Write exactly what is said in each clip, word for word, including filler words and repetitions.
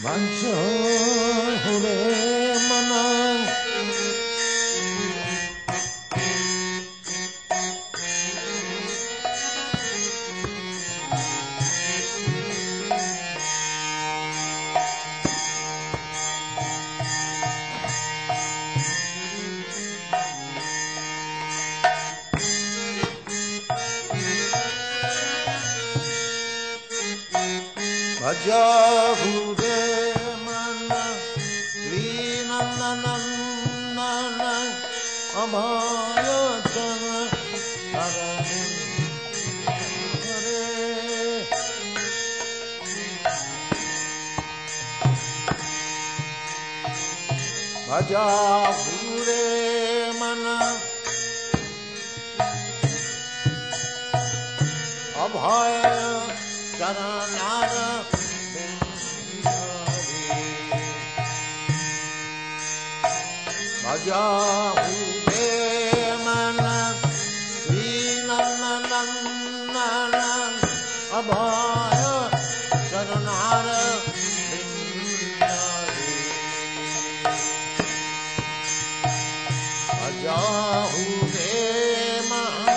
만천후래 만왕 마자후대 만나 리난나난나난 아마야잖아 나라는 그래 마자후대 만나 아바야 자라나라 마자후대만난 위난난난난 아바야 자라나라 마자후대만난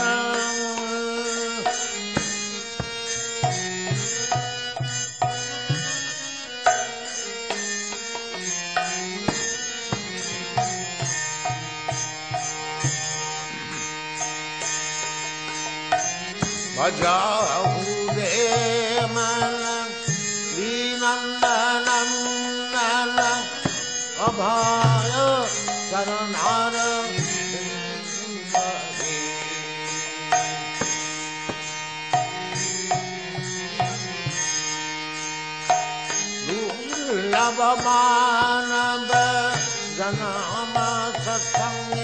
마자후대만난 리난나난나난 아바야 자라나라 누라바마나바 자나마 사상에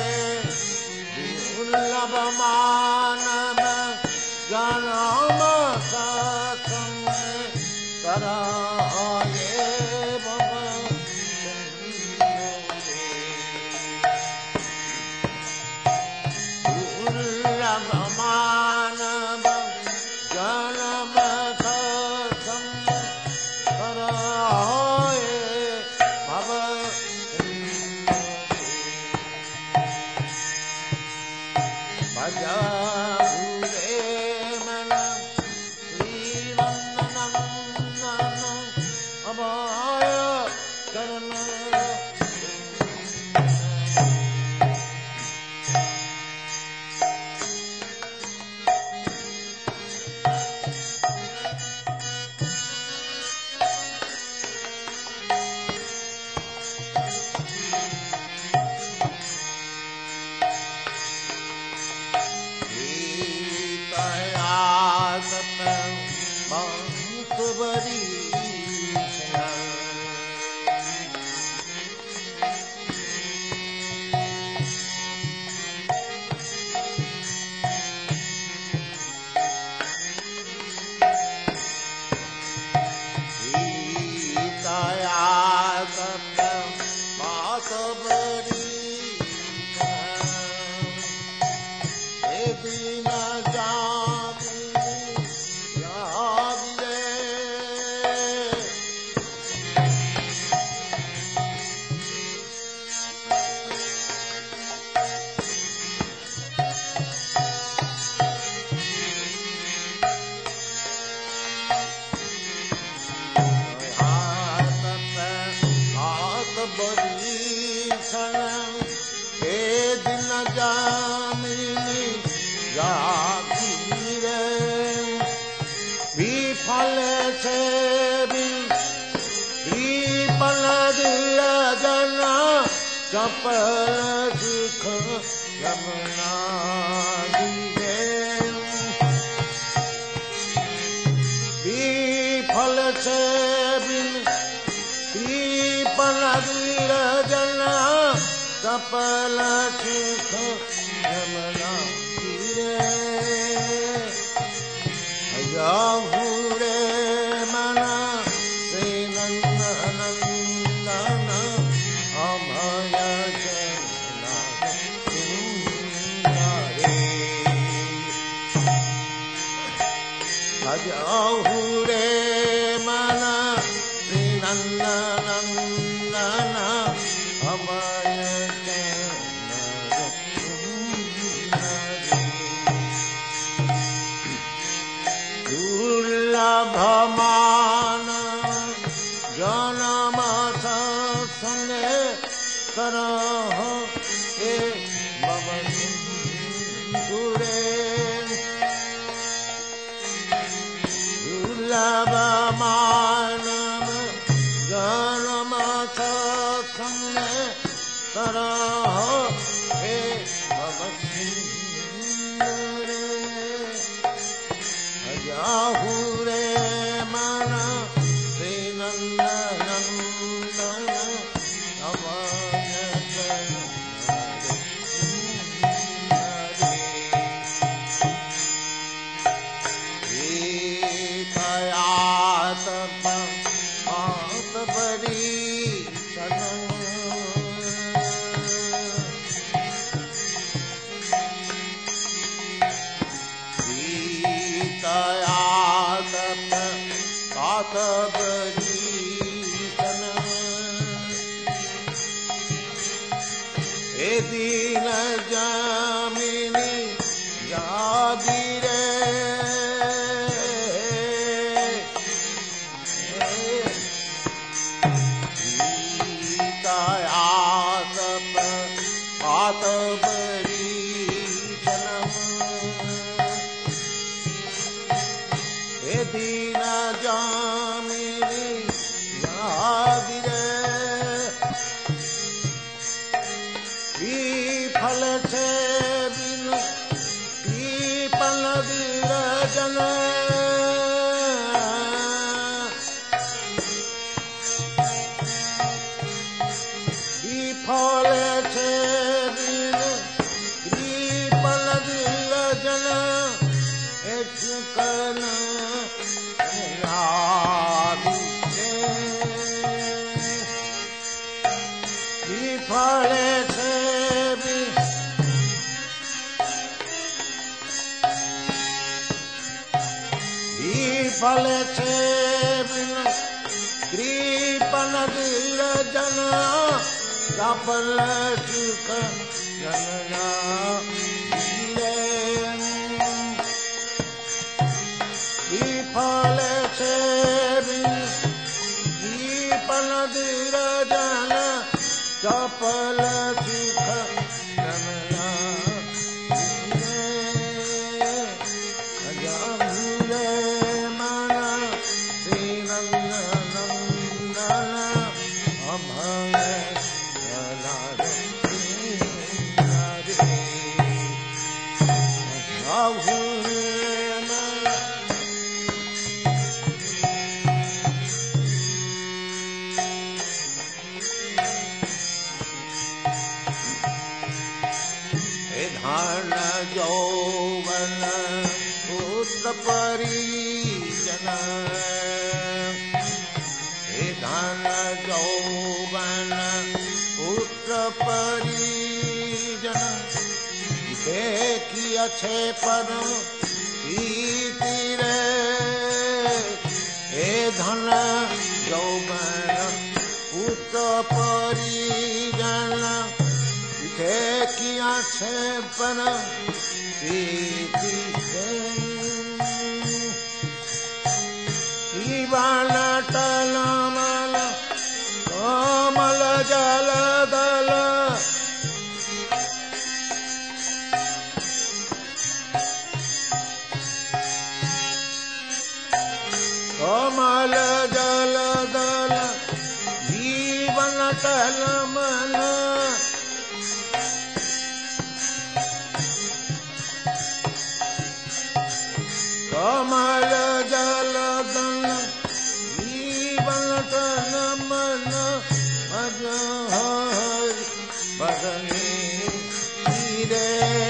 누라바마나바 자나마 사상에 따라에 바바 누라바마나바 자나마 사상에 따라에 바바 마자후대만난 리난나난나난 아바야 자라나라 Kapal dukha yamuna dive Vifal se bin Kripala dirajana Kapal dukha yamuna dive Ayahure mana Senananandana Amaya Ajahure mana Sina नंदन अभय दुर्लभ मान जनम संगे तरह हे दुरे दुर्लभ मानव जनम संगे तरह हे अजाहुरे मन श्री नंदन ए दीन जामिनी यादी रे आत बरी जन्म ए दीन जामिनी यादी रे विफल छे बिन विपल विरजन विफल छे बिन विपल विरजन एक कन विफल छे विफल छे बिन कृपन विरजन सफल सुख जनना विफल छे बिन कृपन विरजन सफल सुख जनना अजाहुरे मन श्री नंदन अभय धन यौवन पुत्र परिजन हे धन यौवन पुत्र परिजन देखिए छे परम प्रीति रे हे धन यौवन पुत्र परिजन किया छे पर प्रीति जीवन टलमल कोमल जल दल कोमल जल दल जीवन टलमल कमल जल दल जीवन मन अजहर बदनी रे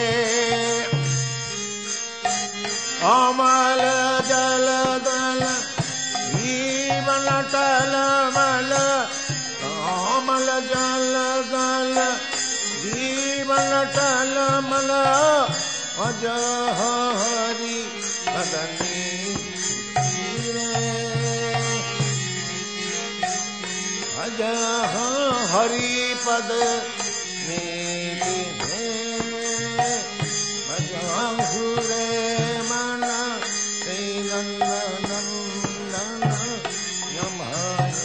कमल जल दल जीवन टलमल कमल जल दल जीवन टलमल अजहरी बदनी रे भज हरिपद नीति भजहु रे मन श्री नंदन यमन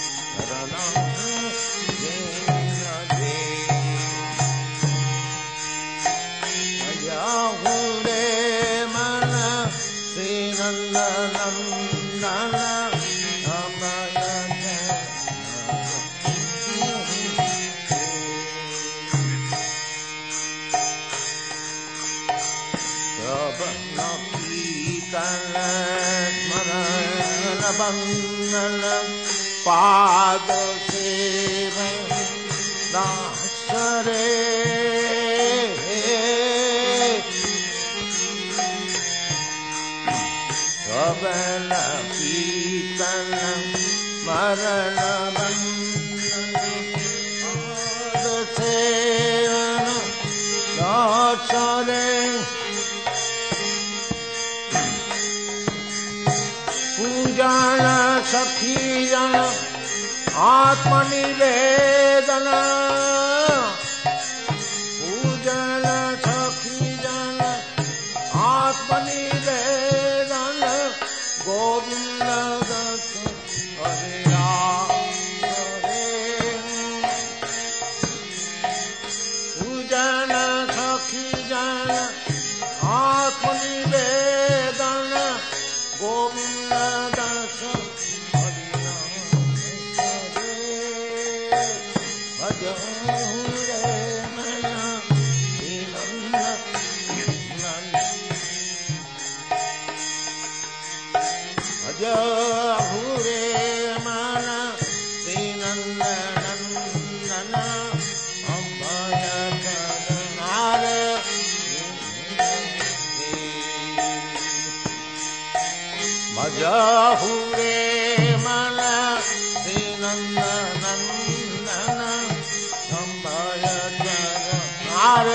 भजहु रे मन श्री नंदन बंदन पाद सेवन दास रे सबल पीतन मरण बंदन पाद सेवन दास रे पूजन सखी जन आत्मनिवेदन पूजन सखी जन आत्मनिवेदन गोविंद दत्त हरे पूजन सखी जन आत्मनिवेदन गोविंद दास भजहु रे मन श्री नंदन भजहु रे मन श्री नंदन अभय करनार भजहु रे मन श्री नंदन अभय करनार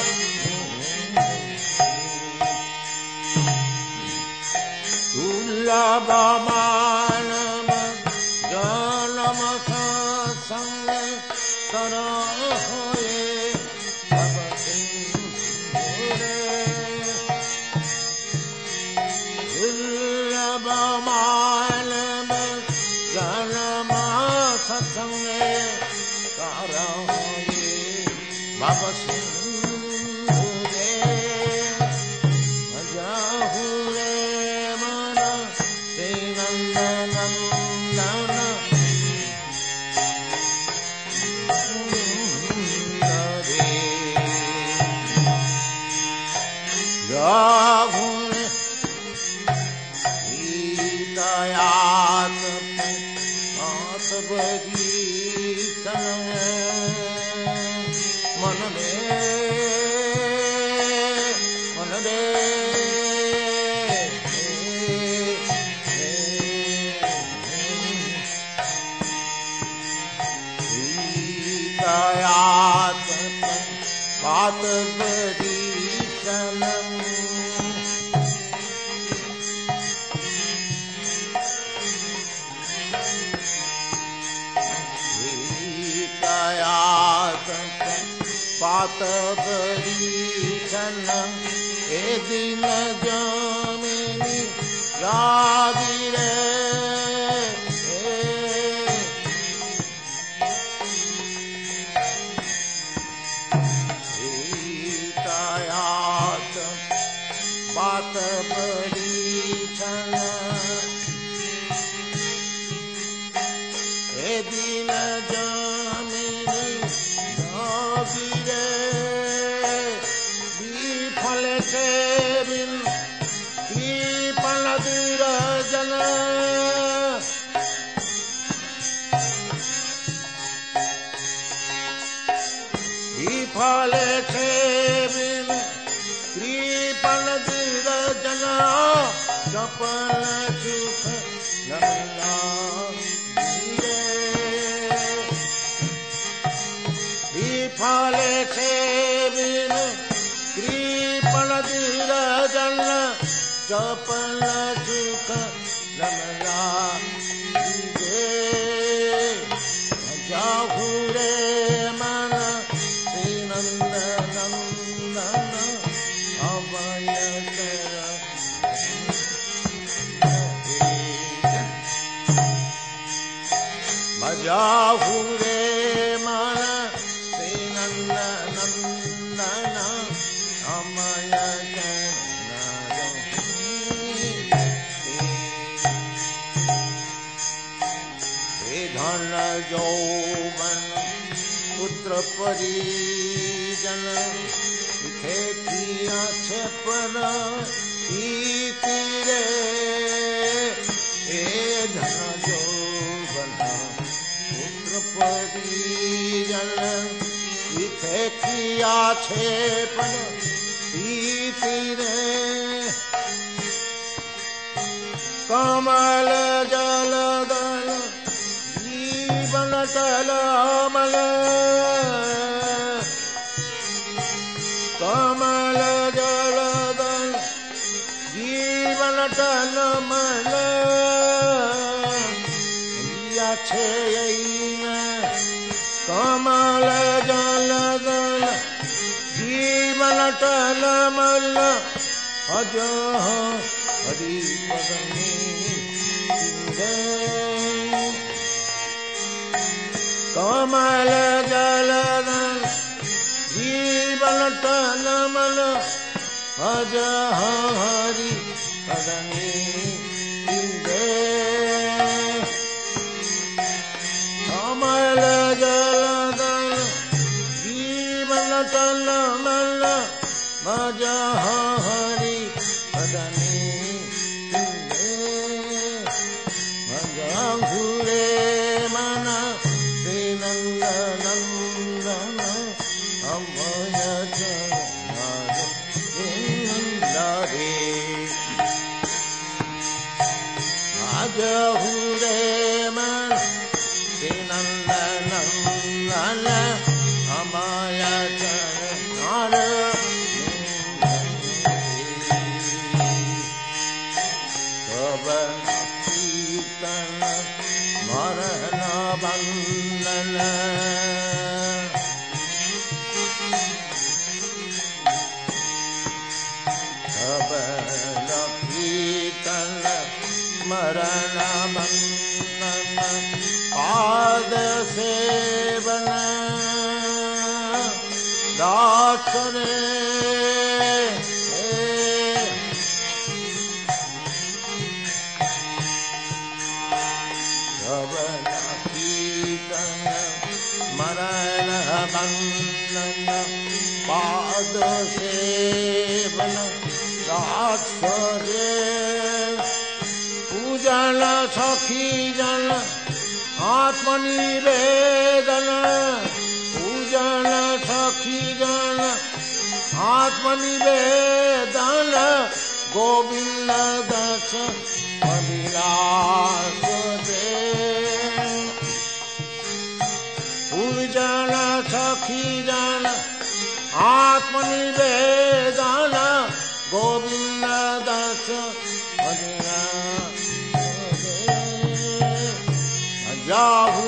दुर्लभ मानव जन्म सत्संग करहोए भव सिंधुरे दुर्लभ मानव जन्म सत्संग करहोए भव सिंधुरे भजहु रे मन श्री नंदन गीतयात आस बगीचन मन में मन में गीतयात बात बगीचन बात बरीचन ए दिन जमिनी यादी रे गीतयात बात बरीचन ए दिन जमिनी विफल से बिन कृपण दुर्जन विफल से बिन कृपण दुर्जन सफल सुख नमला विफल से बिन कृपण दुर्जन सफल सुख नमला जाहु रे मन श्री नंद नंदन अमय धन यौवन पुत्र परिजन इथे किया छे पर इति रे ए धन यौवन पुत्र परिजन इथे किया छे पर इति रे कमल जल दल जीवन टलमल कमल जल दल जीवन टलमल या छे कमल जल दल जीवन टलमल अज हरि पदनी कमल जल जीवन टलमल अज हरि पदनी कमल जल जीवन टलमल अज हरि पदनी घूरे मन श्री नंद नंदन अमय रे आज घूरे मन श्री नंद नंदन अमय मरण बंदन सबल कीर्तन मरण बंदन पाद सेवन दास रे मरण बंदन पाद सेवन दास रे पूजन सखी जन आत्मनिवेदन पूजन सखी जन आत्मनिवेदन गोविंद दस अभिलाष दे पूजन सखी जन आत्मनिवेदन गोविंद दस अभिलाष दे जाहु